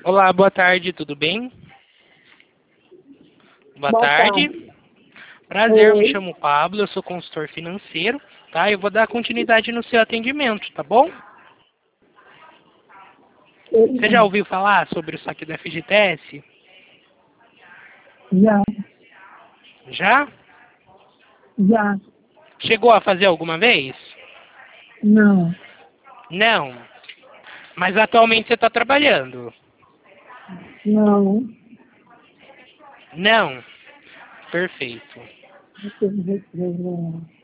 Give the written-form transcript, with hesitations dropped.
Olá, boa tarde, tudo bem? Boa Boa tarde. tarde. Prazer, eu me Oi. chamo Pablo, eu sou consultor financeiro, tá? Eu vou dar continuidade no seu atendimento, tá bom? Você já ouviu falar sobre o saque do FGTS? Já, Já? já. Chegou a fazer alguma vez? Não, Não. Mas atualmente você está trabalhando? não. Não. Perfeito. Não teve reserva.